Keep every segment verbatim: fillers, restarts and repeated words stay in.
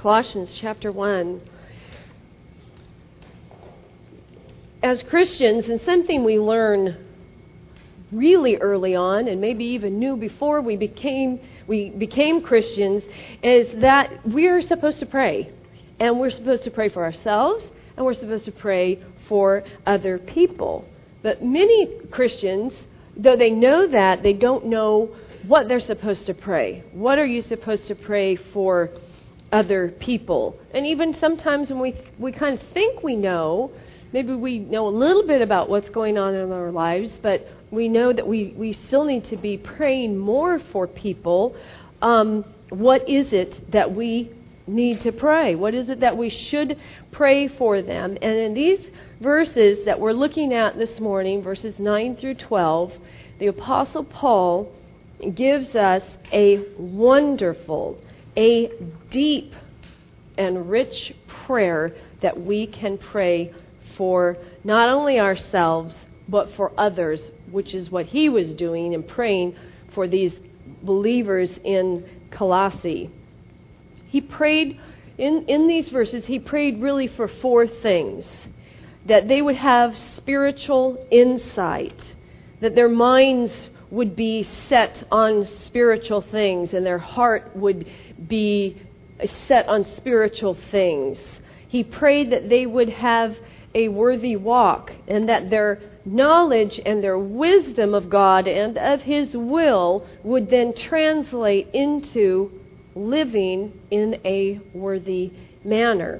Colossians chapter one. As Christians, and something we learn really early on, and maybe even knew before we became we became Christians, is that we're supposed to pray. And we're supposed to pray for ourselves, and we're supposed to pray for other people. But many Christians, though they know that, they don't know what they're supposed to pray. What are you supposed to pray for other people? And even sometimes when we we kind of think we know, maybe we know a little bit about what's going on in our lives, but we know that we, we still need to be praying more for people. Um, what is it that we need to pray? What is it that we should pray for them? And in these verses that we're looking at this morning, verses nine through twelve, the Apostle Paul gives us a wonderful, a deep and rich prayer that we can pray for not only ourselves, but for others, which is what he was doing and praying for these believers in Colossae. He prayed, in, in these verses, he prayed really for four things. That they would have spiritual insight, that their minds would be set on spiritual things, and their heart would be set on spiritual things. He prayed that they would have a worthy walk, and that their knowledge and their wisdom of God and of His will would then translate into living in a worthy manner.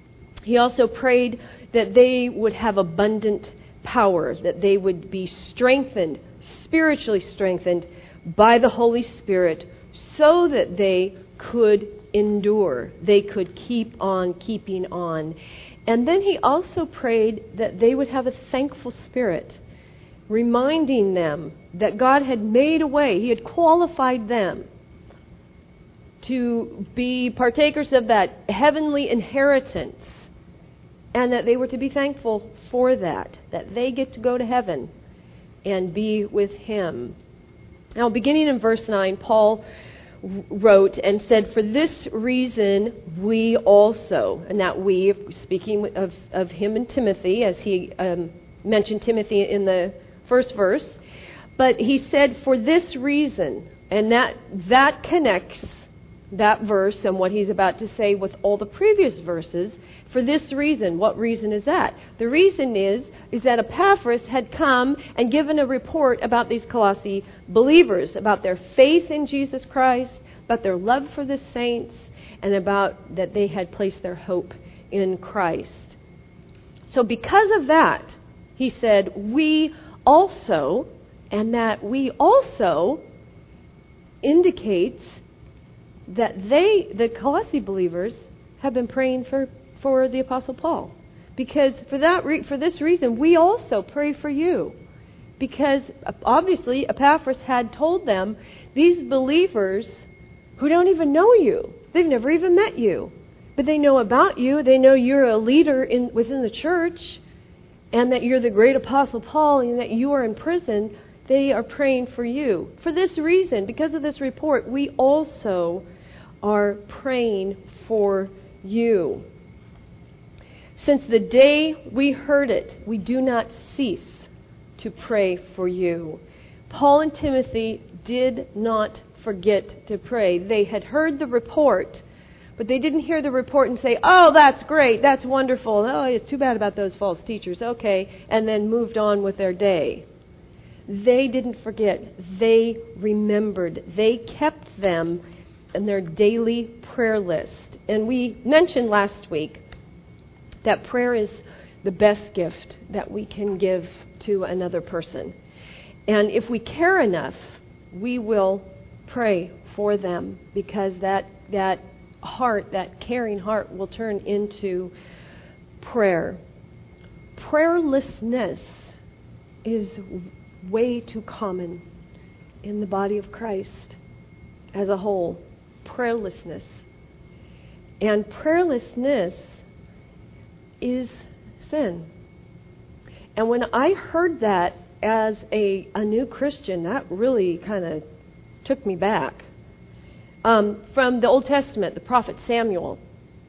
He also prayed that they would have abundant power, that they would be strengthened, spiritually strengthened by the Holy Spirit, so that they could endure, they could keep on keeping on. And then he also prayed that they would have a thankful spirit, reminding them that God had made a way. He had qualified them to be partakers of that heavenly inheritance, and that they were to be thankful for that, that they get to go to heaven and be with Him. Now, beginning in verse nine, Paul wrote and said, "For this reason we also," and that we, speaking of, of him and Timothy, as he um, mentioned Timothy in the first verse, but he said, "For this reason," and that that connects that verse and what he's about to say with all the previous verses. For this reason. What reason is that? The reason is, is that Epaphras had come and given a report about these Colossae believers, about their faith in Jesus Christ, about their love for the saints, and about that they had placed their hope in Christ. So because of that, he said, we also, and that we also indicates that they, the Colossae believers, have been praying for for the Apostle Paul. Because for that re- for this reason, we also pray for you. Because obviously Epaphras had told them, these believers who don't even know you, they've never even met you, but they know about you, they know you're a leader in within the church, and that you're the great Apostle Paul, and that you are in prison, they are praying for you. For this reason, because of this report, we also are praying for you. Since the day we heard it, we do not cease to pray for you. Paul and Timothy did not forget to pray. They had heard the report, but they didn't hear the report and say, "Oh, that's great, that's wonderful. Oh, it's too bad about those false teachers. Okay," and then moved on with their day. They didn't forget. They remembered. They kept them in their daily prayer list. And we mentioned last week that prayer is the best gift that we can give to another person. And if we care enough, we will pray for them, because that that heart, that caring heart, will turn into prayer. Prayerlessness is way too common in the body of Christ as a whole. Prayerlessness. And prayerlessness is sin. And when I heard that as a, a new Christian, that really kind of took me back. Um, from the Old Testament, the prophet Samuel,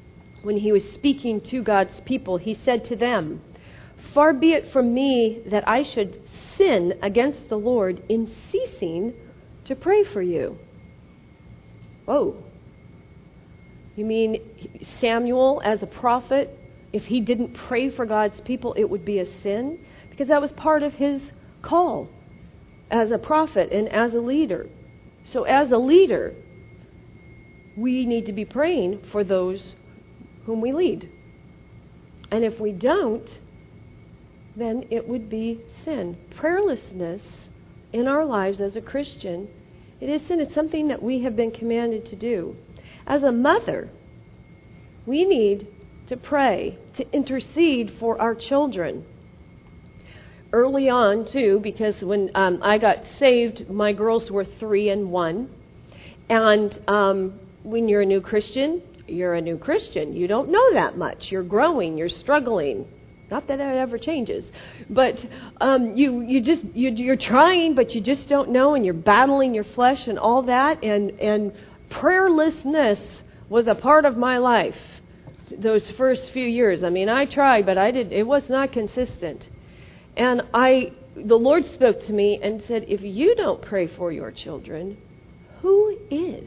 when he was speaking to God's people, he said to them, "Far be it from me that I should sin against the Lord in ceasing to pray for you." Whoa. You mean Samuel, as a prophet, if he didn't pray for God's people, it would be a sin? Because that was part of his call as a prophet and as a leader. So as a leader, we need to be praying for those whom we lead. And if we don't, then it would be sin. Prayerlessness in our lives as a Christian, it is sin. It's something that we have been commanded to do. As a mother, we need to pray, to intercede for our children. Early on, too, because when um, I got saved, my girls were three and one. And um, when you're a new Christian, you're a new Christian. You don't know that much. You're growing. You're struggling. Not that it ever changes, but um, you you just you, you're trying, but you just don't know, and you're battling your flesh and all that. And and prayerlessness was a part of my life those first few years. I mean, I tried, but I did. It was not consistent. And I, the Lord spoke to me and said, "If you don't pray for your children, who is?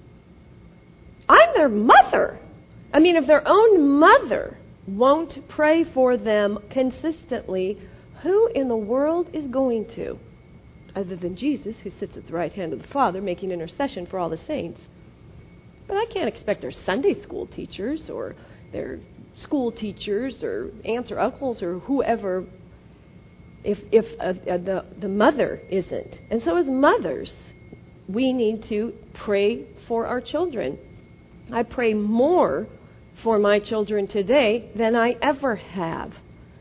I'm their mother. I mean, if their own mother won't pray for them consistently, who in the world is going to? Other than Jesus, who sits at the right hand of the Father, making intercession for all the saints. But I can't expect their Sunday school teachers or their school teachers or aunts or uncles or whoever if if uh, uh, the, the mother isn't. And so as mothers, we need to pray for our children. I pray more for my children today than I ever have,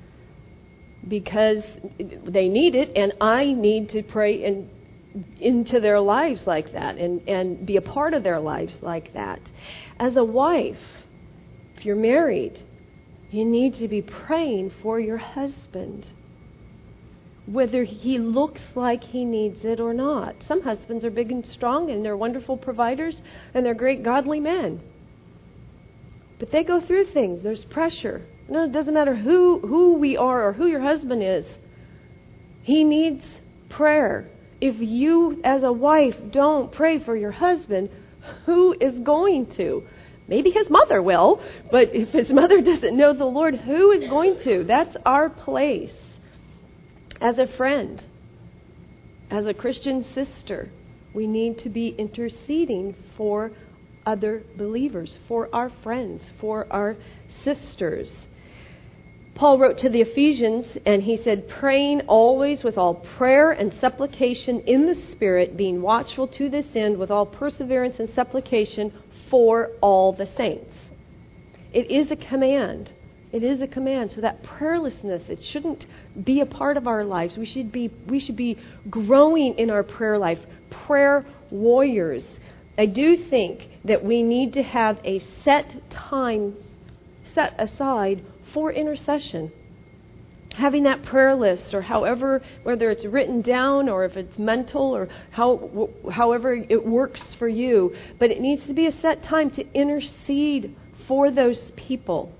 because they need it, and I need to pray in, into their lives like that and, and be a part of their lives like that. As a wife, if you're married, you need to be praying for your husband, whether he looks like he needs it or not. Some husbands are big and strong, and they're wonderful providers, and they're great godly men. But they go through things. There's pressure. No, it doesn't matter who, who we are or who your husband is. He needs prayer. If you, as a wife, don't pray for your husband, who is going to? Maybe his mother will, but if his mother doesn't know the Lord, who is going to? That's our place. As a friend, as a Christian sister, we need to be interceding for other believers, for our friends, for our sisters. Paul wrote to the Ephesians, and he said, "Praying always with all prayer and supplication in the Spirit, being watchful to this end with all perseverance and supplication for all the saints." It is a command. It is a command. So that prayerlessness, it shouldn't be a part of our lives. We should be we should be growing in our prayer life, prayer warriors. I do think that we need to have a set time set aside for intercession. Having that prayer list, or however, whether it's written down or if it's mental or how, however it works for you, but it needs to be a set time to intercede for those people,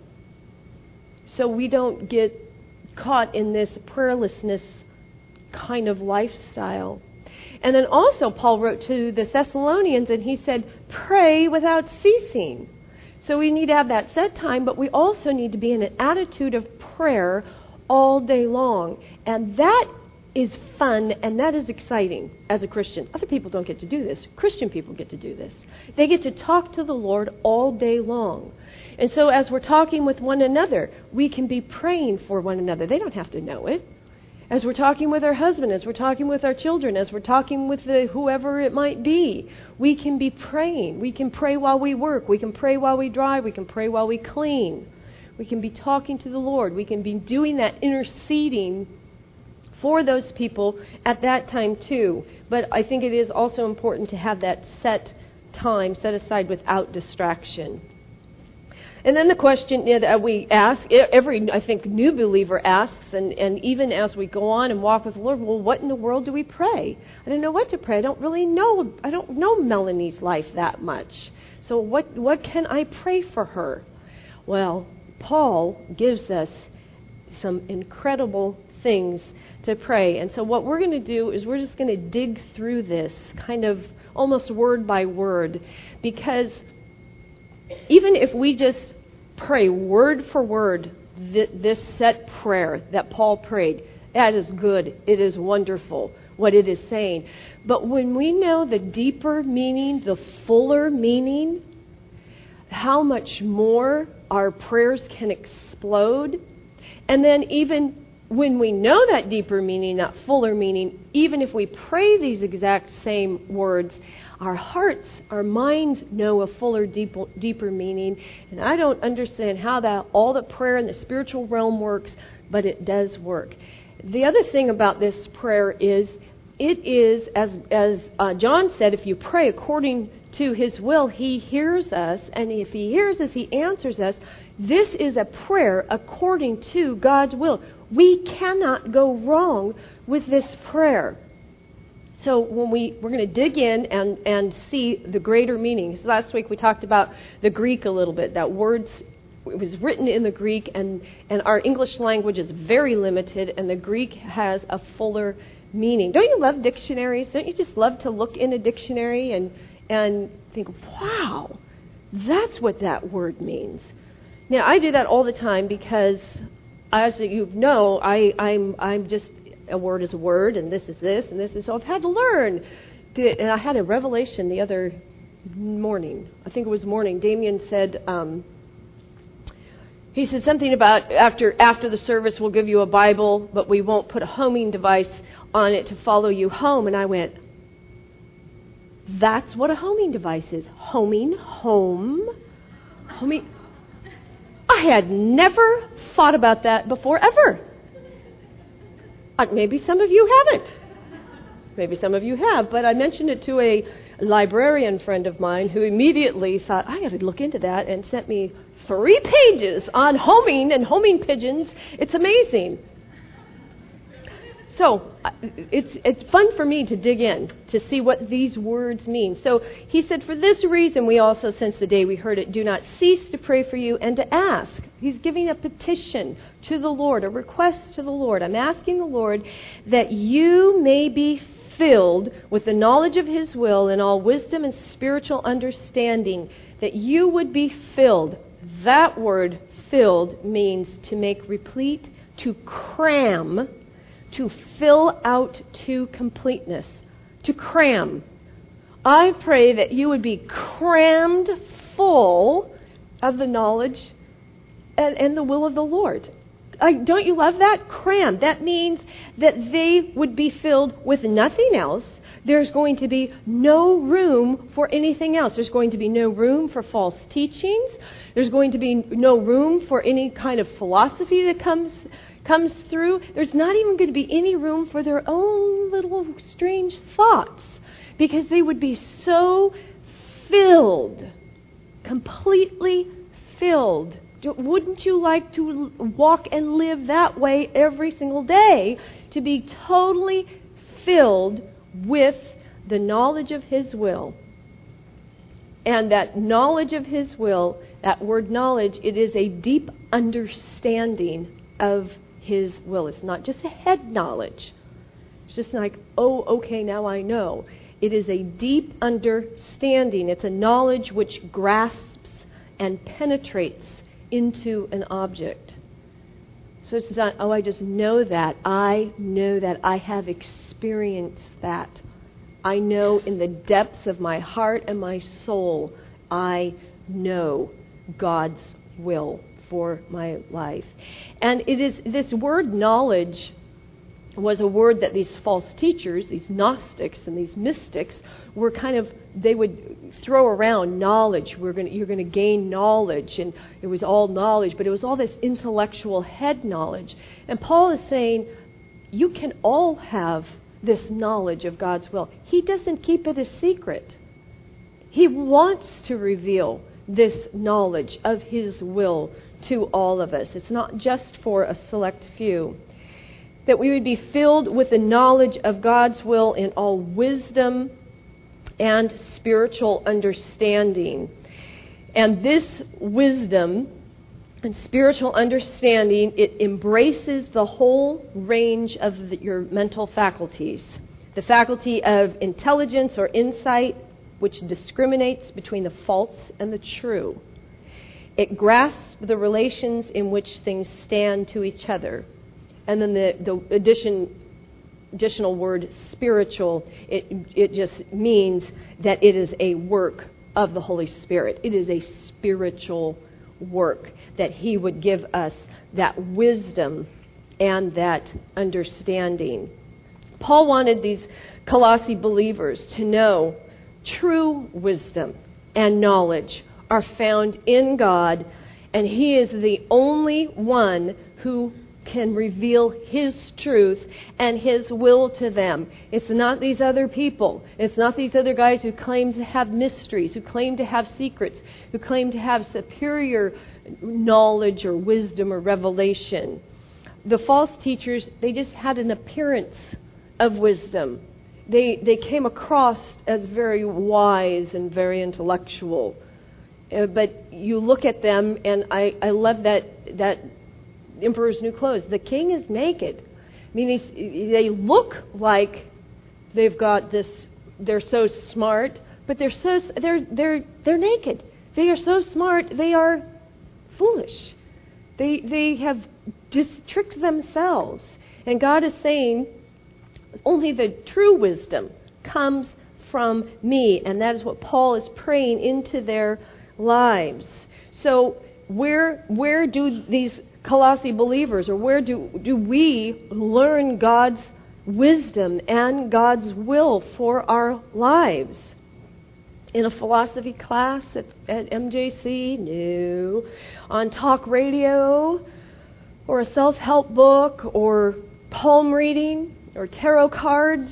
so we don't get caught in this prayerlessness kind of lifestyle. And then also Paul wrote to the Thessalonians, and he said, "Pray without ceasing." So we need to have that set time, but we also need to be in an attitude of prayer all day long. And that is fun, and that is exciting as a Christian. Other people don't get to do this. Christian people get to do this. They get to talk to the Lord all day long. And so as we're talking with one another, we can be praying for one another. They don't have to know it. As we're talking with our husband, as we're talking with our children, as we're talking with the, whoever it might be, we can be praying. We can pray while we work. We can pray while we drive. We can pray while we clean. We can be talking to the Lord. We can be doing that interceding for those people at that time too. But I think it is also important to have that set time set aside without distraction. And then the question that we ask, every, I think, new believer asks, and, and even as we go on and walk with the Lord, well, what in the world do we pray? I don't know what to pray. I don't really know. I don't know Melanie's life that much. So what, what can I pray for her? Well, Paul gives us some incredible things to pray. And so what we're going to do is we're just going to dig through this kind of almost word by word, because even if we just pray word for word th- this set prayer that Paul prayed, that is good. It is wonderful what it is saying. But when we know the deeper meaning, the fuller meaning, how much more our prayers can explode. And then even when we know that deeper meaning, that fuller meaning, even if we pray these exact same words, our hearts, our minds know a fuller, deeper, deeper meaning. And I don't understand how that all the prayer in the spiritual realm works, but it does work. The other thing about this prayer is it is, as, as uh, John said, if you pray according to his will, he hears us. And if he hears us, he answers us. This is a prayer according to God's will. We cannot go wrong with this prayer. So when we, we're going to dig in and, and see the greater meanings. Last week we talked about the Greek a little bit, that words, it was written in the Greek, and, and our English language is very limited, and the Greek has a fuller meaning. Don't you love dictionaries? Don't you just love to look in a dictionary and, and think, wow, that's what that word means. Now, I do that all the time because, as you know, I, I'm I'm just, a word is a word, and this is this, and this is, so I've had to learn. And I had a revelation the other morning. I think it was morning. Damien said, um, he said something about after after the service we'll give you a Bible, but we won't put a homing device on it to follow you home. And I went, that's what a homing device is. Homing, home, homing. I had never thought about that before, ever. Uh, maybe some of you haven't. Maybe some of you have, but I mentioned it to a librarian friend of mine who immediately thought, I got to look into that, and sent me three pages on homing and homing pigeons. It's amazing. So it's it's fun for me to dig in to see what these words mean. So he said, for this reason, we also, since the day we heard it, do not cease to pray for you and to ask. He's giving a petition to the Lord, a request to the Lord. I'm asking the Lord that you may be filled with the knowledge of his will and all wisdom and spiritual understanding, that you would be filled. That word filled means to make replete, to cram, to fill out to completeness, to cram. I pray that you would be crammed full of the knowledge and, and the will of the Lord. I, don't you love that? Cram. That means that they would be filled with nothing else. There's going to be no room for anything else. There's going to be no room for false teachings. There's going to be no room for any kind of philosophy that comes comes through. There's not even going to be any room for their own little strange thoughts, because they would be so filled, completely filled. Wouldn't you like to walk and live that way every single day, to be totally filled with the knowledge of his will? And that knowledge of his will, that word knowledge, it is a deep understanding of his will. It's not just a head knowledge. It's just like, oh, okay, now I know. It is a deep understanding. It's a knowledge which grasps and penetrates into an object. So it's not, oh, I just know that. I know that. I have experienced that. I know in the depths of my heart and my soul, I know God's will for my life. And it is this word knowledge was a word that these false teachers, these Gnostics and these mystics, were kind of, they would throw around knowledge. We're going to, you're going to gain knowledge, and it was all knowledge, but it was all this intellectual head knowledge. And Paul is saying, you can all have this knowledge of God's will. He doesn't keep it a secret. He wants to reveal this knowledge of his will to all of us. It's not just for a select few. That we would be filled with the knowledge of God's will in all wisdom and spiritual understanding. And this wisdom And spiritual understanding, it embraces the whole range of the, your mental faculties. The faculty of intelligence or insight, which discriminates between the false and the true. It grasps the relations in which things stand to each other. And then the, the addition, additional word spiritual, it, it just means that it is a work of the Holy Spirit. It is a spiritual work, that He would give us that wisdom and that understanding. Paul wanted these Colossae believers to know true wisdom and knowledge are found in God, and He is the only one who can reveal His truth and His will to them. It's not these other people. It's not these other guys who claim to have mysteries, who claim to have secrets, who claim to have superior knowledge or wisdom or revelation. The false teachers, they just had an appearance of wisdom. They they came across as very wise and very intellectual. Uh, but you look at them, and I, I love that that Emperor's New Clothes. The king is naked. I mean, he's, they look like they've got this. They're so smart, but they're so they're they're they're naked. They are so smart. They are foolish. They they have just tricked themselves. And God is saying, only the true wisdom comes from me, and that is what Paul is praying into their lives. So where where do these Colossae believers, or where do, do we learn God's wisdom and God's will for our lives? In a philosophy class at, at M J C? No. On talk radio? Or a self-help book? Or palm reading? Or tarot cards?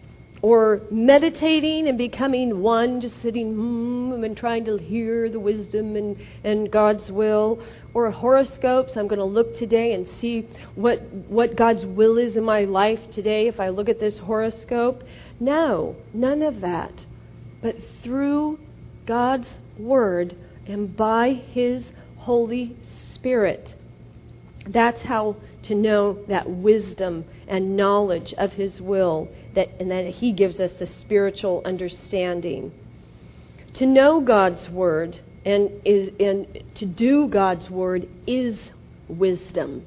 Or meditating and becoming one, just sitting mm, and trying to hear the wisdom and, and God's will? Or horoscopes? I'm going to look today and see what what God's will is in my life today if I look at this horoscope. No, none of that. But through God's Word and by His Holy Spirit. That's how to know that wisdom and knowledge of His will, that and that He gives us the spiritual understanding. To know God's Word and is and to do God's Word is wisdom.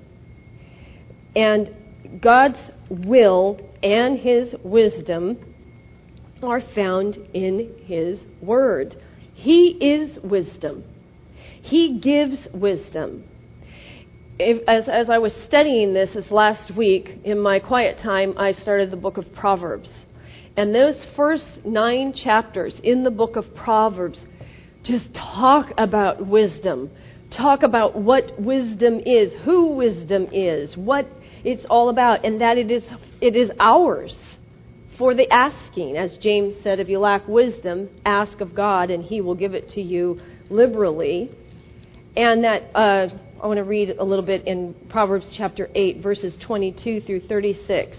And God's will and His wisdom are found in His Word. He is wisdom. He gives wisdom. If, as, as I was studying this this last week, in my quiet time, I started the book of Proverbs. And those first nine chapters in the book of Proverbs just talk about wisdom. Talk about what wisdom is, who wisdom is, what it's all about, and that it is it is ours for the asking. As James said, if you lack wisdom, ask of God, and He will give it to you liberally. And that uh, I want to read a little bit in Proverbs chapter eight, verses twenty-two through thirty-six.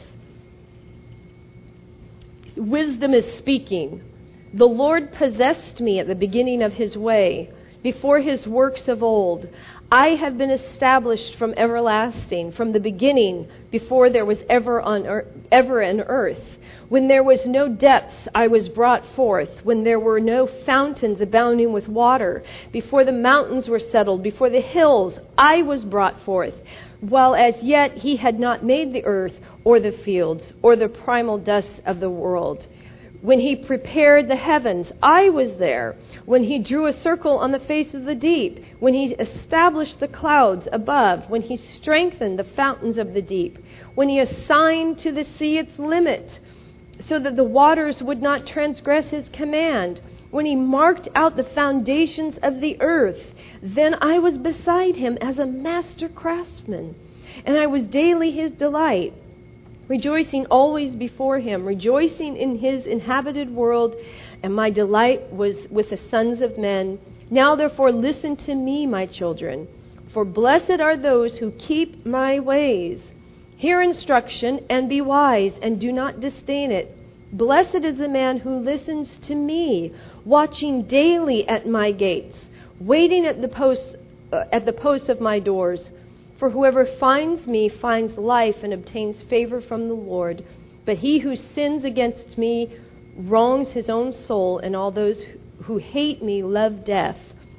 Wisdom is speaking. The Lord possessed me at the beginning of His way, before His works of old. I have been established from everlasting, from the beginning, before there was ever on earth, ever an earth. When there was no depths, I was brought forth. When there were no fountains abounding with water, before the mountains were settled, before the hills, I was brought forth. While as yet He had not made the earth, or the fields, or the primal dust of the world. When He prepared the heavens, I was there. When He drew a circle on the face of the deep. When He established the clouds above. When He strengthened the fountains of the deep. When He assigned to the sea its limit, so that the waters would not transgress His command. When He marked out the foundations of the earth, then I was beside Him as a master craftsman, and I was daily His delight, rejoicing always before Him, rejoicing in His inhabited world, and my delight was with the sons of men. Now therefore listen to me, my children, for blessed are those who keep my ways. Hear instruction and be wise, and do not disdain it. Blessed is the man who listens to me, watching daily at my gates, waiting at the posts uh, at the posts of my doors. For whoever finds me finds life and obtains favor from the Lord. But he who sins against me wrongs his own soul, and all those who hate me love death.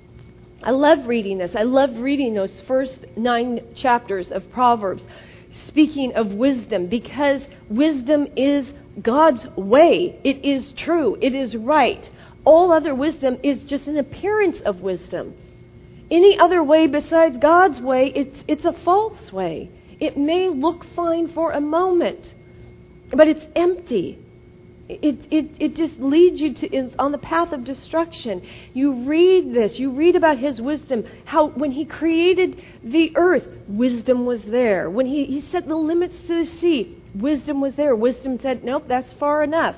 I love reading this. I love reading those first nine chapters of Proverbs, speaking of wisdom, because wisdom is God's way. It is true. It is right. All other wisdom is just an appearance of wisdom. Any other way besides God's way, it's it's a false way. It may look fine for a moment, but it's empty. It it it just leads you to is on the path of destruction. You read this, you read about his wisdom, how when he created the earth, wisdom was there. When he, he set the limits to the sea, wisdom was there. Wisdom said, nope, that's far enough.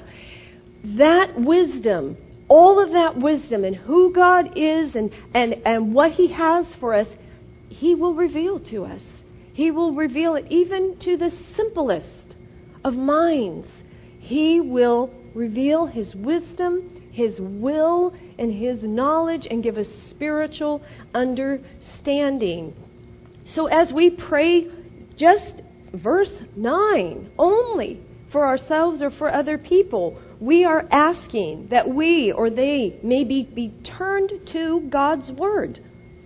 That wisdom, all of that wisdom and who God is and, and, and what he has for us, he will reveal to us. He will reveal it even to the simplest of minds. He will reveal his wisdom, his will, and his knowledge, and give us spiritual understanding. So as we pray just verse nine only for ourselves or for other people, we are asking that we or they may be, be turned to God's Word.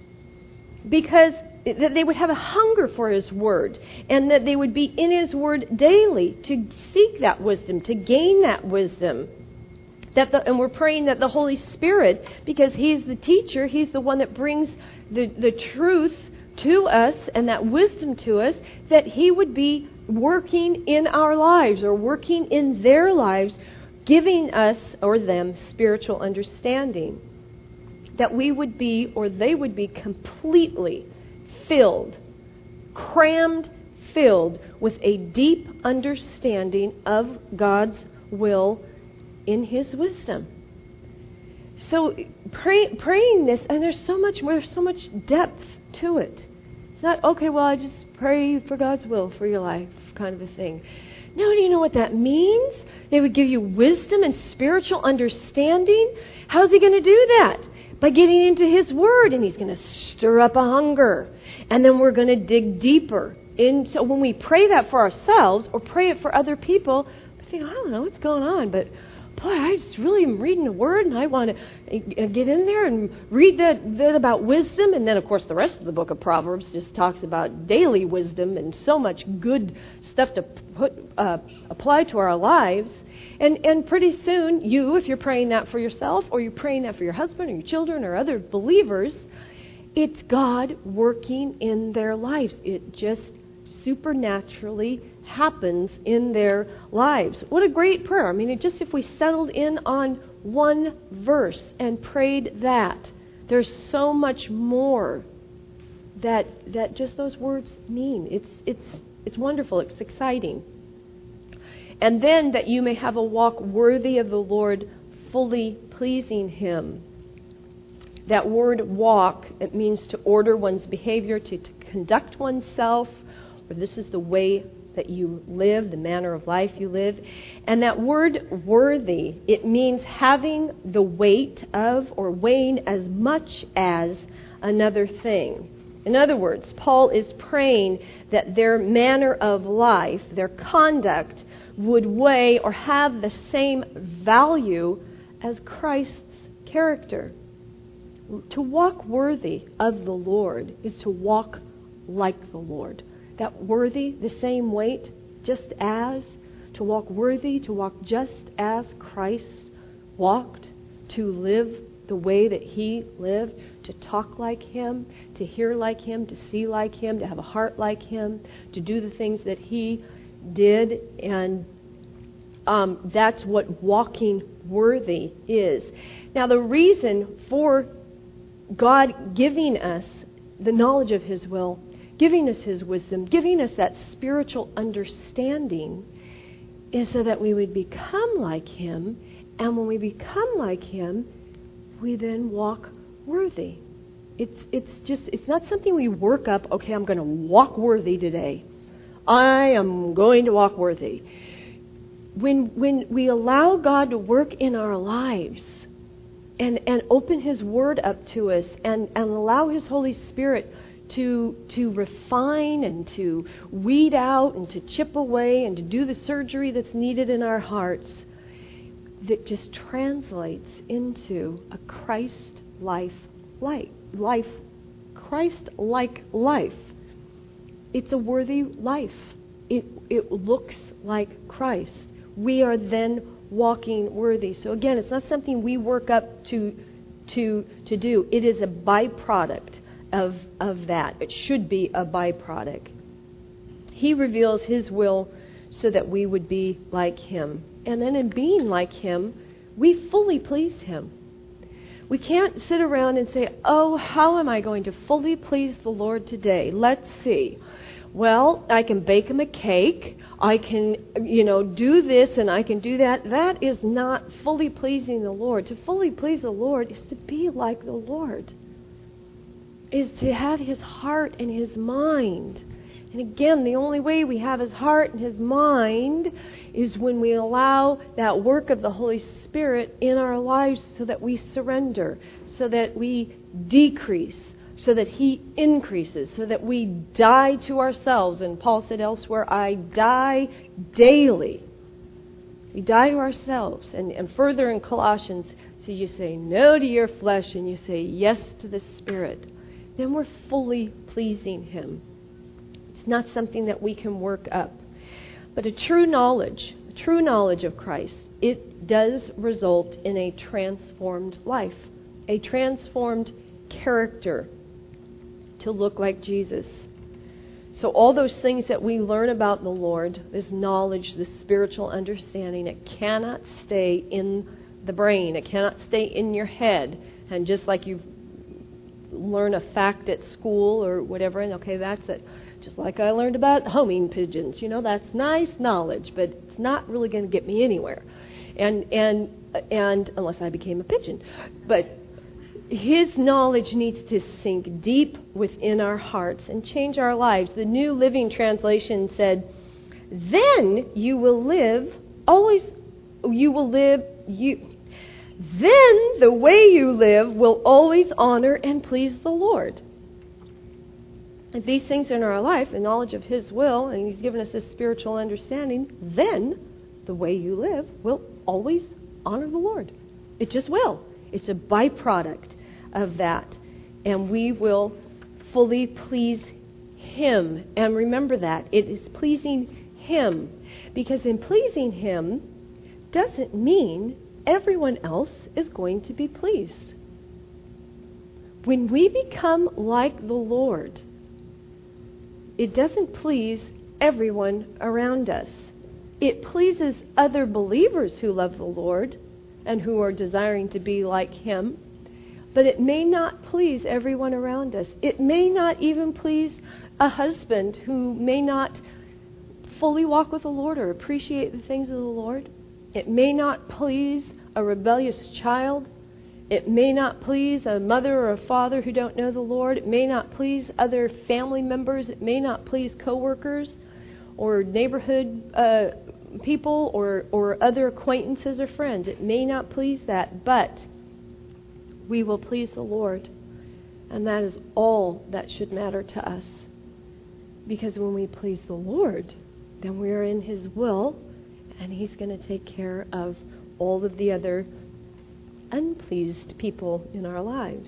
Because that they would have a hunger for his Word, and that they would be in his Word daily to seek that wisdom, to gain that wisdom. That the, and we're praying that the Holy Spirit, because he's the teacher, he's the one that brings the, the truth to us and that wisdom to us, that he would be working in our lives or working in their lives, giving us or them spiritual understanding. That we would be or they would be completely filled, crammed, filled with a deep understanding of God's will in his wisdom. So pray, praying this, and there's so much there's so much depth to it. It's not, okay, well, I just pray for God's will for your life kind of a thing. No, do you know what that means? They would give you wisdom and spiritual understanding. How's he going to do that? By getting into his Word, and he's going to stir up a hunger. And then we're going to dig deeper. In, so when we pray that for ourselves or pray it for other people, we think, I don't know what's going on, but boy, I just really am reading the Word, and I want to get in there and read that, that about wisdom. And then, of course, the rest of the book of Proverbs just talks about daily wisdom and so much good stuff to put uh, apply to our lives. And and pretty soon, you, if you're praying that for yourself, or you're praying that for your husband or your children or other believers, it's God working in their lives. It just supernaturally happens in their lives. What a great prayer. I mean, it just if we settled in on one verse and prayed that, there's so much more that that just those words mean. It's it's it's wonderful. It's exciting. And then that you may have a walk worthy of the Lord, fully pleasing him. That word walk, it means to order one's behavior, to, to conduct oneself, or this is the way that you live, the manner of life you live. And that word worthy, it means having the weight of or weighing as much as another thing. In other words, Paul is praying that their manner of life, their conduct, would weigh or have the same value as Christ's character. To walk worthy of the Lord is to walk like the Lord. That worthy, the same weight, just as, to walk worthy, to walk just as Christ walked, to live the way that he lived, to talk like him, to hear like him, to see like him, to have a heart like him, to do the things that he did. And um, that's what walking worthy is. Now, the reason for God giving us the knowledge of his will, giving us his wisdom, giving us that spiritual understanding, is so that we would become like him. And when we become like him, we then walk worthy. It's it's just it's not something we work up, okay, I'm going to walk worthy today. I am going to walk worthy. When when we allow God to work in our lives, and, and open His Word up to us and, and allow His Holy Spirit to to refine and to weed out and to chip away and to do the surgery that's needed in our hearts, that just translates into a Christ life life life Christ-like life. It's a worthy life. It it looks like Christ. We are then walking worthy. So again, it's not something we work up to to to do. It is a byproduct of of that. It should be a byproduct. He reveals His will so that we would be like Him. And then in being like Him, we fully please Him. We can't sit around and say, oh, how am I going to fully please the Lord today? Let's see. Well, I can bake Him a cake. I can, you know, do this and I can do that. That is not fully pleasing the Lord. To fully please the Lord is to be like the Lord, is to have His heart and His mind. And again, the only way we have His heart and His mind is when we allow that work of the Holy Spirit in our lives, so that we surrender, so that we decrease, so that He increases, so that we die to ourselves. And Paul said elsewhere, I die daily. We die to ourselves. And, and further in Colossians, so you say no to your flesh and you say yes to the Spirit. Then we're fully pleasing Him. It's not something that we can work up. But a true knowledge, a true knowledge of Christ, it does result in a transformed life, a transformed character to look like Jesus. So all those things that we learn about the Lord, this knowledge, this spiritual understanding, it cannot stay in the brain. It cannot stay in your head. And just like you learn a fact at school or whatever, and okay, that's it. Just like I learned about homing pigeons. You know, that's nice knowledge, but it's not really going to get me anywhere. And and and unless I became a pigeon. But His knowledge needs to sink deep within our hearts and change our lives. The New Living Translation said, then you will live, always, you will live, you, then the way you live will always honor and please the Lord. If these things are in our life, the knowledge of His will, and He's given us this spiritual understanding, then the way you live will always honor the Lord. It just will. It's a byproduct of that. And we will fully please Him. And remember that. It is pleasing Him. Because in pleasing Him doesn't mean everyone else is going to be pleased. When we become like the Lord, it doesn't please everyone around us. It pleases other believers who love the Lord and who are desiring to be like Him, but it may not please everyone around us. It may not even please a husband who may not fully walk with the Lord or appreciate the things of the Lord. It may not please a rebellious child. It may not please a mother or a father who don't know the Lord. It may not please other family members. It may not please coworkers or neighborhood uh, people or, or other acquaintances or friends. It may not please that, but we will please the Lord. And that is all that should matter to us. Because when we please the Lord, then we are in His will, and He's going to take care of all of the other unpleased people in our lives.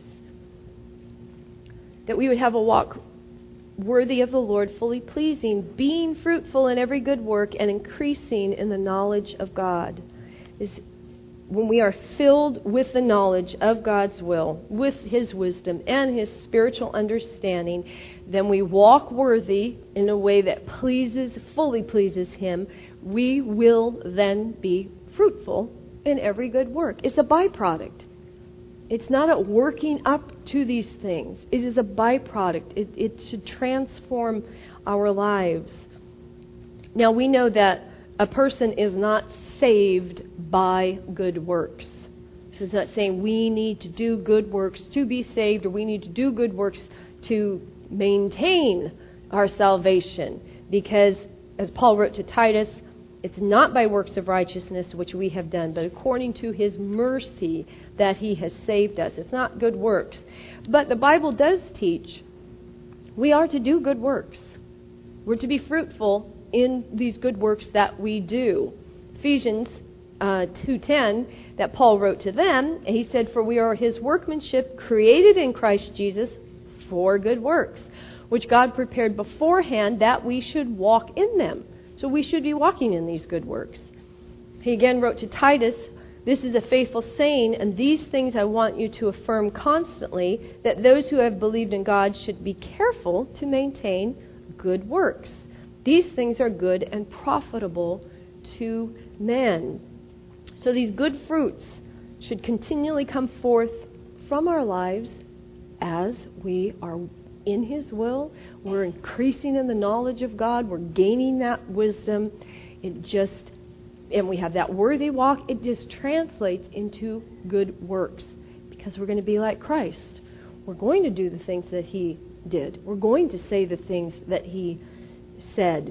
That we would have a walk worthy of the Lord, fully pleasing, being fruitful in every good work, and increasing in the knowledge of God. Is when we are filled with the knowledge of God's will, with His wisdom and His spiritual understanding, then we walk worthy in a way that pleases, fully pleases Him. We will then be fruitful in every good work. It's a byproduct. It's not a working up to these things. It is a byproduct. It, it should transform our lives. Now, we know that a person is not saved by good works. This is not saying we need to do good works to be saved, or we need to do good works to maintain our salvation. Because, as Paul wrote to Titus, It's not by works of righteousness which we have done, but according to his mercy that he has saved us. It's not good works. But the Bible does teach we are to do good works. We're to be fruitful in these good works that we do. Ephesians uh, two ten, that Paul wrote to them, and he said, "For we are his workmanship, created in Christ Jesus for good works, which God prepared beforehand that we should walk in them." So we should be walking in these good works. He again wrote to Titus, "This is a faithful saying, and these things I want you to affirm constantly, that those who have believed in God should be careful to maintain good works. These things are good and profitable to men." So these good fruits should continually come forth from our lives as we are in his will. We're increasing in the knowledge of God. We're gaining that wisdom. It just, and we have that worthy walk. It just translates into good works because we're going to be like Christ. We're going to do the things that he did. We're going to say the things that he said.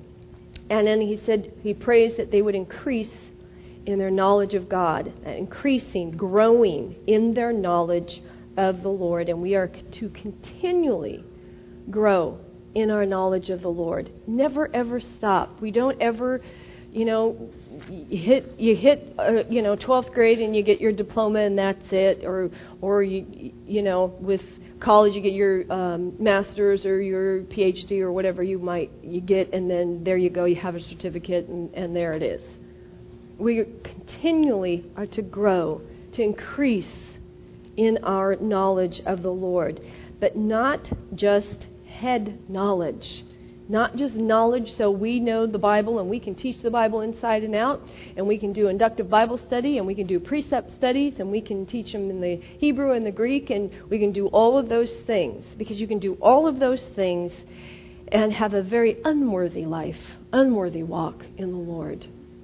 And then he said, he prays that they would increase in their knowledge of God, increasing, growing in their knowledge of the Lord. And we are to continually grow in our knowledge of the Lord. Never ever stop. We don't ever, you know, you hit you hit uh, you know twelfth grade and you get your diploma and that's it, or or you you know with college you get your um, master's or your P H D or whatever you might you get, and then there you go, you have a certificate, and, and there it is. We continually are to grow, to increase in our knowledge of the Lord, but not just head knowledge. Not just knowledge so we know the Bible and we can teach the Bible inside and out, and we can do inductive Bible study, and we can do precept studies, and we can teach them in the Hebrew and the Greek, and we can do all of those things, because you can do all of those things and have a very unworthy life, unworthy walk in the Lord.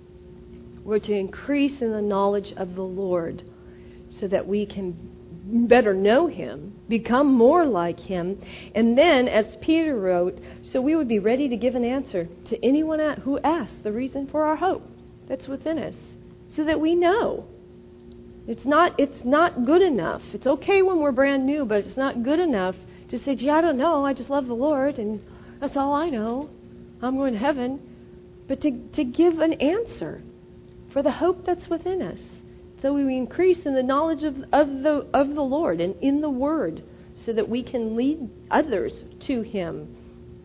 We're to increase in the knowledge of the Lord so that we can better know him, become more like him, and then, as Peter wrote, so we would be ready to give an answer to anyone who asks the reason for our hope that's within us, so that we know. It's not it's not good enough. It's okay when we're brand new, but it's not good enough to say, gee, I don't know, I just love the Lord, and that's all I know. I'm going to heaven. But to, to give an answer for the hope that's within us. So we increase in the knowledge of, of the of the Lord and in the Word, so that we can lead others to him.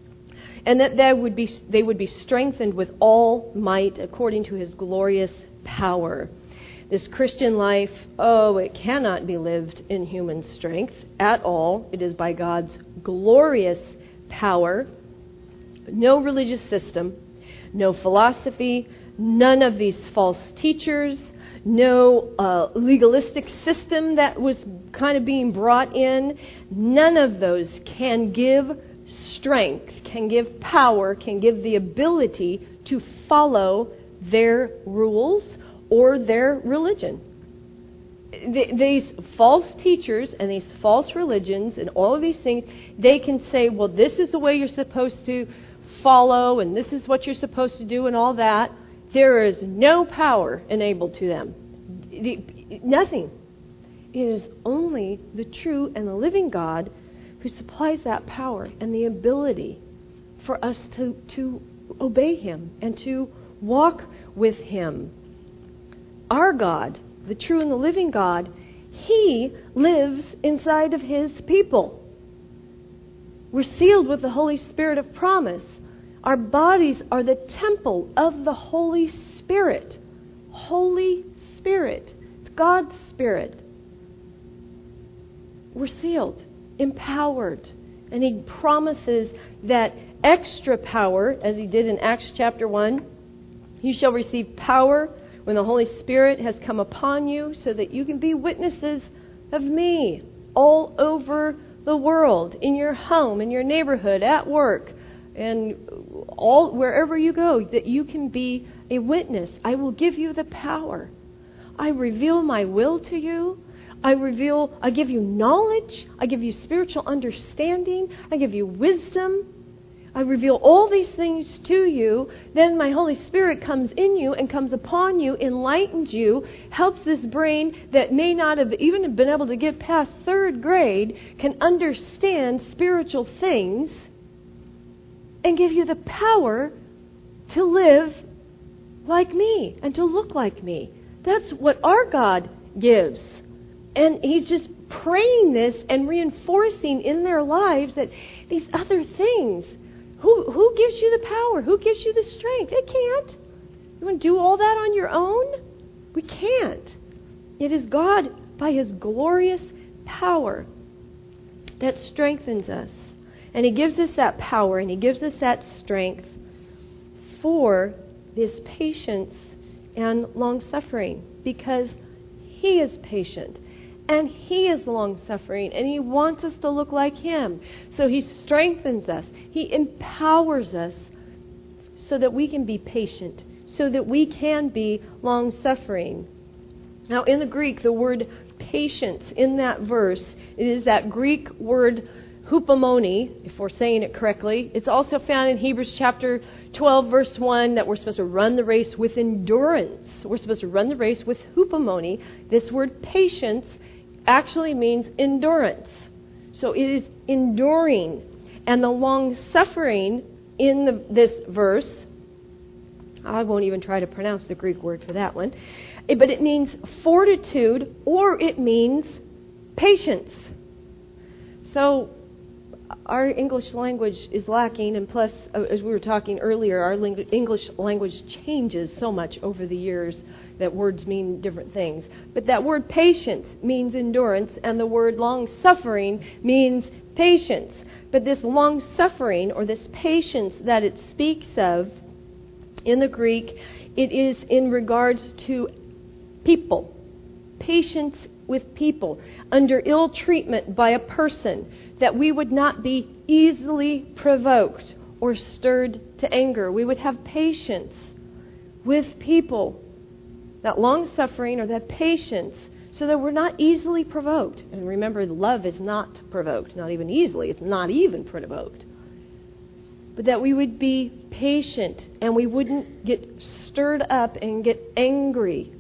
And that they would be they would be strengthened with all might according to his glorious power. This Christian life, oh, it cannot be lived in human strength at all. It is by God's glorious power. No religious system, no philosophy, none of these false teachers, no uh, legalistic system that was kind of being brought in. None of those can give strength, can give power, can give the ability to follow their rules or their religion. Th- these false teachers and these false religions and all of these things, they can say, well, this is the way you're supposed to follow, and this is what you're supposed to do, and all that. There is no power enabled to them. The, nothing. It is only the true and the living God who supplies that power and the ability for us to, to obey him and to walk with him. Our God, the true and the living God, he lives inside of his people. We're sealed with the Holy Spirit of promise. Our bodies are the temple of the Holy Spirit. Holy Spirit. It's God's Spirit. We're sealed, empowered. And he promises that extra power, as he did in Acts chapter one. You shall receive power when the Holy Spirit has come upon you, so that you can be witnesses of me all over the world, in your home, in your neighborhood, at work, and all wherever you go, that you can be a witness. I will give you the power. I reveal my will to you. I reveal, I give you knowledge. I give you spiritual understanding. I give you wisdom. I reveal all these things to you. Then my Holy Spirit comes in you and comes upon you, enlightens you, helps this brain that may not have even been able to get past third grade, can understand spiritual things, and give you the power to live like me and to look like me. That's what our God gives. And He's just praying this and reinforcing in their lives that these other things, who who gives you the power? Who gives you the strength? It can't. You want to do all that on your own? We can't. It is God, by His glorious power, that strengthens us. And He gives us that power and He gives us that strength for this patience and long-suffering, because He is patient and He is long-suffering and He wants us to look like Him. So He strengthens us. He empowers us so that we can be patient, so that we can be long-suffering. Now, in the Greek, the word patience in that verse, it is that Greek word hupomone, if we're saying it correctly. It's also found in Hebrews chapter twelve, verse one, that we're supposed to run the race with endurance. We're supposed to run the race with hupomone. This word patience actually means endurance. So it is enduring. And the long-suffering in the, this verse, I won't even try to pronounce the Greek word for that one, but it means fortitude, or it means patience. So our English language is lacking, and plus, as we were talking earlier, our ling- English language changes so much over the years that words mean different things. But that word patience means endurance, and the word long-suffering means patience. But this long-suffering, or this patience that it speaks of in the Greek, it is in regards to people. Patience with people. Under ill treatment by a person, that we would not be easily provoked or stirred to anger. We would have patience with people. That long-suffering or that patience, so that we're not easily provoked. And remember, love is not provoked, not even easily. It's not even provoked. But that we would be patient and we wouldn't get stirred up and get angry.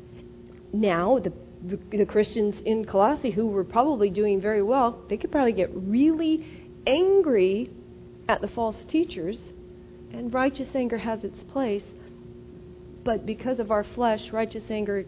Now, the the Christians in Colossae who were probably doing very well, they could probably get really angry at the false teachers, and righteous anger has its place. But because of our flesh, righteous anger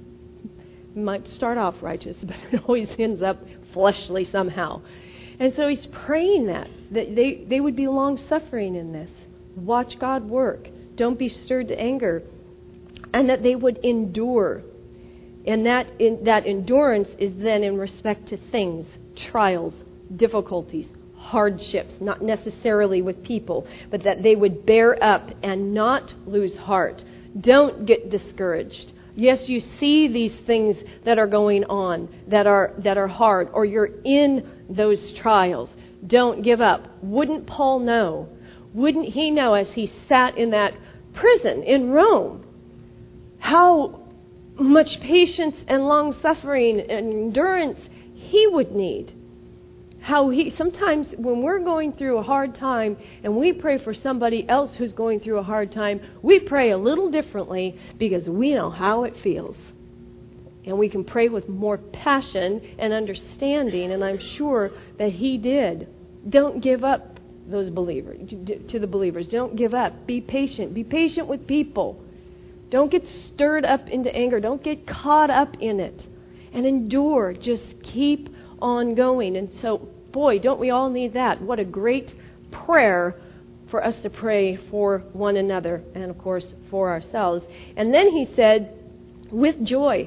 might start off righteous, but it always ends up fleshly somehow. And so he's praying that, that they, they would be long-suffering in this. Watch God work. Don't be stirred to anger. And that they would endure. And that in, that endurance is then in respect to things, trials, difficulties, hardships, not necessarily with people, but that they would bear up and not lose heart. Don't get discouraged. Yes, you see these things that are going on that are that are hard, or you're in those trials. Don't give up. Wouldn't Paul know? Wouldn't he know, as he sat in that prison in Rome, how much patience and long-suffering and endurance he would need? How he sometimes when we're going through a hard time and we pray for somebody else who's going through a hard time, we pray a little differently because we know how it feels. And we can pray with more passion and understanding, and I'm sure that he did. Don't give up those believers, to the believers. Don't give up. Be patient. Be patient with people. Don't get stirred up into anger. Don't get caught up in it. And endure. Just keep on going. And so, boy, don't we all need that? What a great prayer for us to pray for one another and, of course, for ourselves. And then he said, with joy,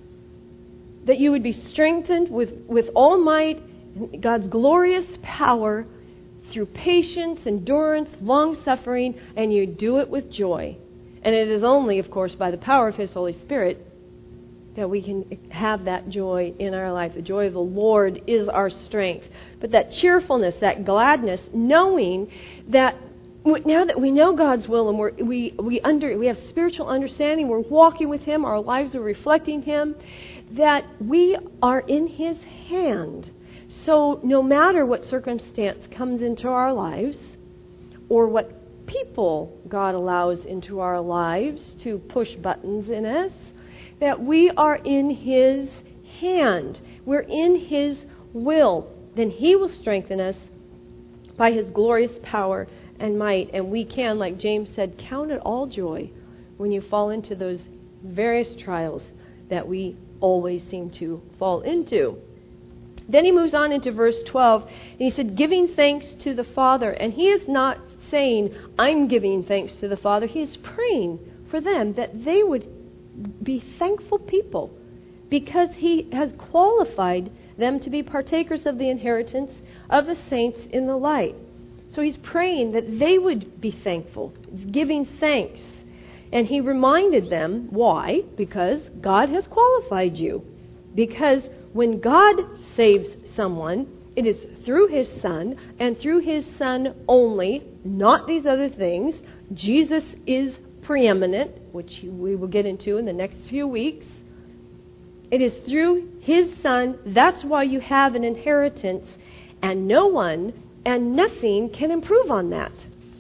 that you would be strengthened with, with all might, God's glorious power, through patience, endurance, long-suffering, and you do it with joy. And it is only, of course, by the power of His Holy Spirit that we can have that joy in our life. The joy of the Lord is our strength. But that cheerfulness, that gladness, knowing that now that we know God's will and we're, we we under we have spiritual understanding, we're walking with Him, our lives are reflecting Him, that we are in His hand. So no matter what circumstance comes into our lives, or what people God allows into our lives to push buttons in us, that we are in His hand. We're in His will. Then He will strengthen us by His glorious power and might. And we can, like James said, count it all joy when you fall into those various trials that we always seem to fall into. Then he moves on into verse twelve, and he said, giving thanks to the Father. And he is not saying, I'm giving thanks to the Father. He is praying for them that they would be thankful people, because He has qualified them to be partakers of the inheritance of the saints in the light. So he's praying that they would be thankful, giving thanks. And he reminded them, why? Because God has qualified you. Because when God saves someone, it is through His Son, and through His Son only, not these other things. Jesus is preeminent, which we will get into in the next few weeks. It is through His Son. That's why you have an inheritance, and no one and nothing can improve on that.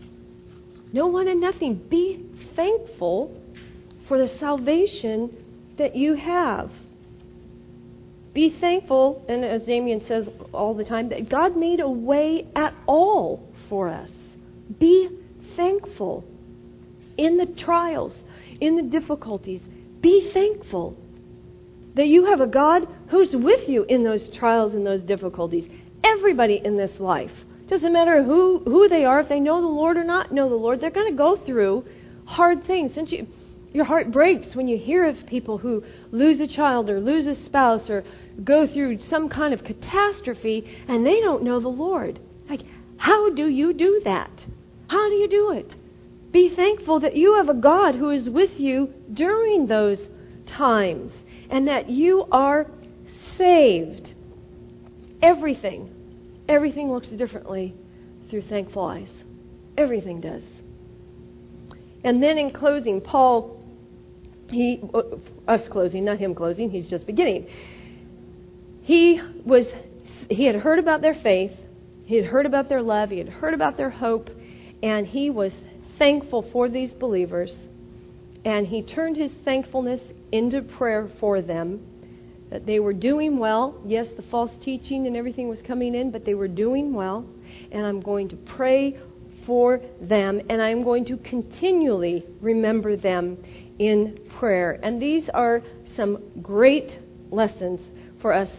No one and nothing. Be thankful for the salvation that you have. Be thankful, and as Damien says all the time, that God made a way at all for us. Be thankful in the trials, in the difficulties. Be thankful that you have a God who's with you in those trials and those difficulties. Everybody in this life, doesn't matter who, who they are, if they know the Lord or not know the Lord, they're going to go through hard things. Since you, your heart breaks when you hear of people who lose a child or lose a spouse or go through some kind of catastrophe and they don't know the Lord. Like, how do you do that? How do you do it? Be thankful that you have a God who is with you during those times and that you are saved. Everything, everything looks differently through thankful eyes. Everything does. And then in closing, Paul, he, us closing, not him closing, he's just beginning. He was, he had heard about their faith, he had heard about their love, he had heard about their hope, and he was thankful for these believers. And he turned his thankfulness into prayer for them, that they were doing well. Yes, the false teaching and everything was coming in, but they were doing well. And I'm going to pray for them, and I'm going to continually remember them in prayer. And these are some great lessons for us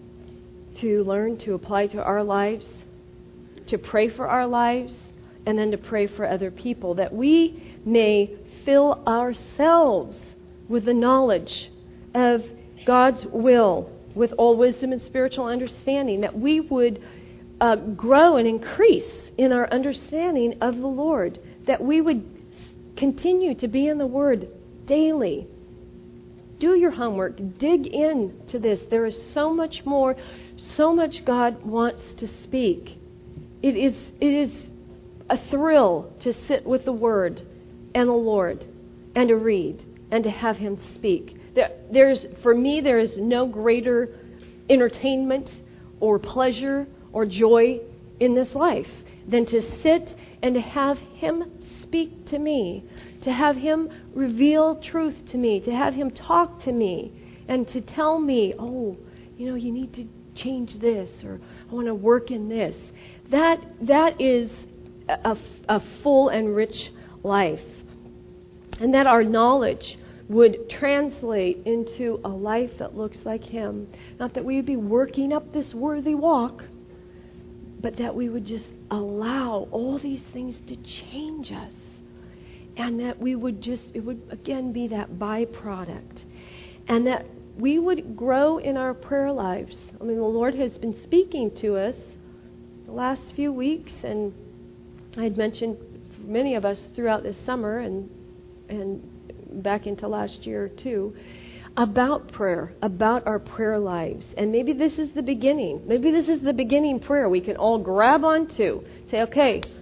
to learn, to apply to our lives, to pray for our lives, and then to pray for other people, that we may fill ourselves with the knowledge of God's will, with all wisdom and spiritual understanding, that we would uh, grow and increase in our understanding of the Lord, that we would continue to be in the Word daily. Do your homework. Dig into this. There is so much more, so much God wants to speak. It is, it is a thrill to sit with the Word and the Lord and to read and to have Him speak. There, there's, for me, there is no greater entertainment or pleasure or joy in this life than to sit and to have Him speak to me, to have Him reveal truth to me, to have Him talk to me, and to tell me, oh, you know, you need to change this, or I want to work in this. That that is a, a full and rich life. And that our knowledge would translate into a life that looks like Him. Not that we would be working up this worthy walk, but that we would just allow all these things to change us. And that we would just, it would again be that byproduct. And that we would grow in our prayer lives. I mean, the Lord has been speaking to us the last few weeks, and I had mentioned many of us throughout this summer and and back into last year too, about prayer, about our prayer lives. And maybe this is the beginning. Maybe this is the beginning prayer we can all grab onto. Say, okay,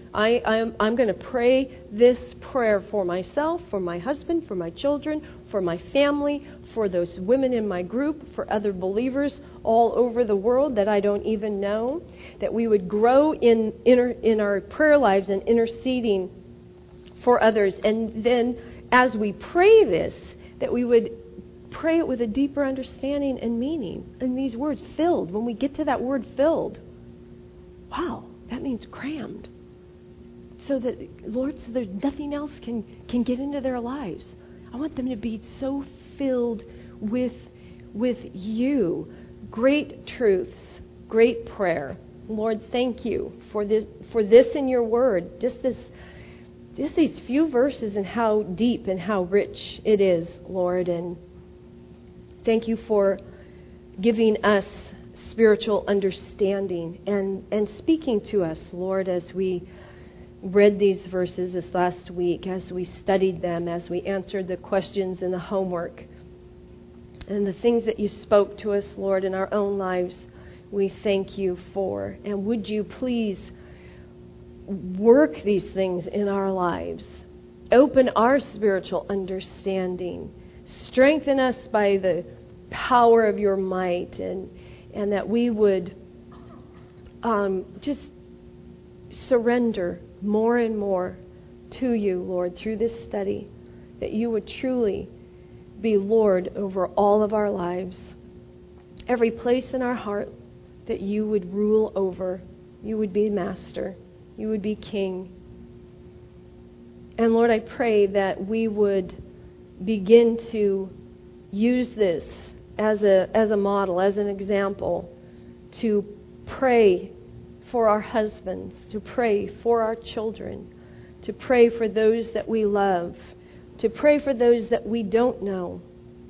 I, I'm, I'm going to pray this prayer for myself, for my husband, for my children, for my family, for those women in my group, for other believers all over the world that I don't even know, that we would grow in, inter, in our prayer lives and interceding for others. And then as we pray this, that we would pray it with a deeper understanding and meaning. And these words, filled, when we get to that word filled, wow, that means crammed. So that, Lord, so that nothing else can, can get into their lives. I want them to be so filled with, with you. Great truths, great prayer. Lord, thank you for this, for this in your word. Just this, just these few verses and how deep and how rich it is, Lord. And thank you for giving us spiritual understanding and, and speaking to us, Lord, as we read these verses this last week, as we studied them, as we answered the questions in the homework, and the things that you spoke to us, Lord, in our own lives, we thank you for. And would you please work these things in our lives? Open our spiritual understanding. Strengthen us by the power of your might, and, and that we would um, just surrender more and more to you, Lord, through this study, that you would truly be Lord over all of our lives. Every place in our heart that you would rule over, you would be master, you would be king. And Lord, I pray that we would begin to use this as a as a model, as an example, to pray for our husbands, to pray for our children, to pray for those that we love, to pray for those that we don't know.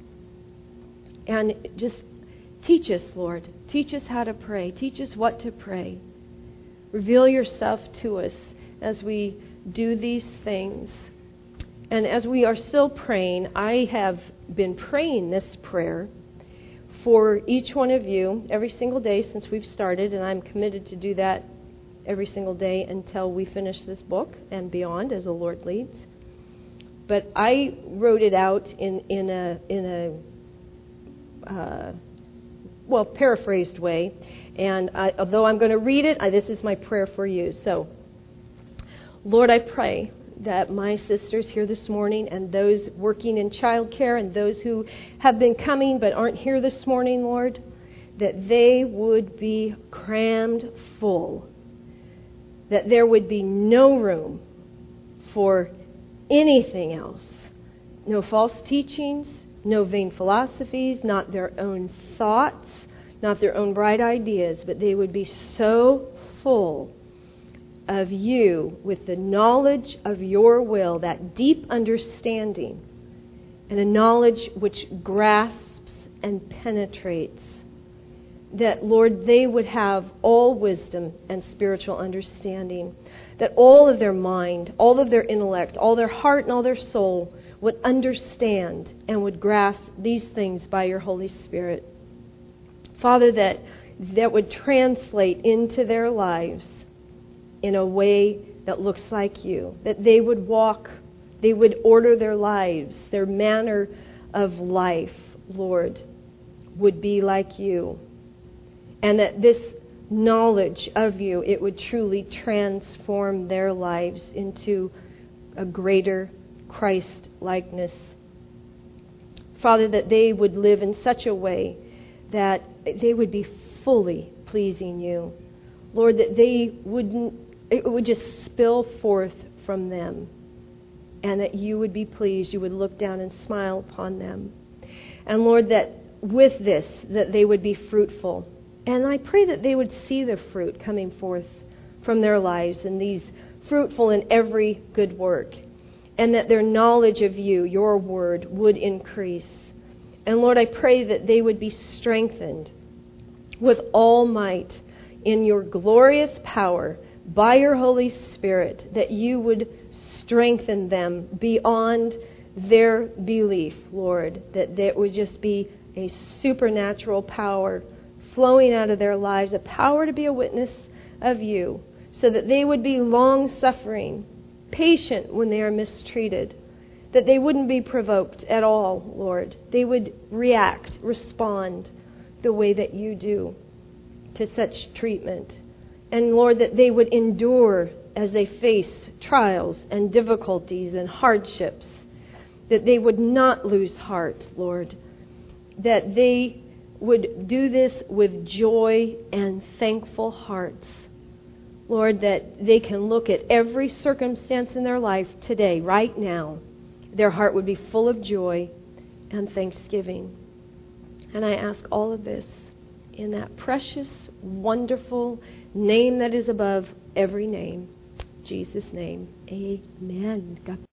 And just teach us, Lord. Teach us how to pray. Teach us what to pray. Reveal yourself to us as we do these things. And as we are still praying, I have been praying this prayer for each one of you every single day since we've started, and I'm committed to do that every single day until we finish this book and beyond, as the Lord leads. But I wrote it out in, in a in a uh, well paraphrased way, and I, although I'm going to read it, I, this is my prayer for you. So, Lord, I pray that my sisters here this morning and those working in childcare and those who have been coming but aren't here this morning, Lord, that they would be crammed full, that there would be no room for anything else, no false teachings, no vain philosophies, not their own thoughts, not their own bright ideas, but they would be so full of you with the knowledge of your will, that deep understanding, and a knowledge which grasps and penetrates, that, Lord, they would have all wisdom and spiritual understanding, that all of their mind, all of their intellect, all their heart and all their soul would understand and would grasp these things by your Holy Spirit. Father, that that would translate into their lives in a way that looks like you, that they would walk, they would order their lives, their manner of life, Lord, would be like you. And that this knowledge of you, it would truly transform their lives into a greater Christ-likeness. Father, that they would live in such a way that they would be fully pleasing you. Lord, that they wouldn't, it would just spill forth from them, and that you would be pleased, you would look down and smile upon them. And Lord, that with this, that they would be fruitful. And I pray that they would see the fruit coming forth from their lives, and these fruitful in every good work, and that their knowledge of you, your word, would increase. And Lord, I pray that they would be strengthened with all might in your glorious power by your Holy Spirit, that you would strengthen them beyond their belief, Lord, that there would just be a supernatural power flowing out of their lives, a power to be a witness of you, so that they would be long-suffering, patient when they are mistreated, that they wouldn't be provoked at all, Lord. They would react, respond the way that you do to such treatment. And Lord, that they would endure as they face trials and difficulties and hardships, that they would not lose heart, Lord, that they would do this with joy and thankful hearts. Lord, that they can look at every circumstance in their life today, right now. Their heart would be full of joy and thanksgiving. And I ask all of this in that precious, wonderful name that is above every name. Jesus' name. Amen. God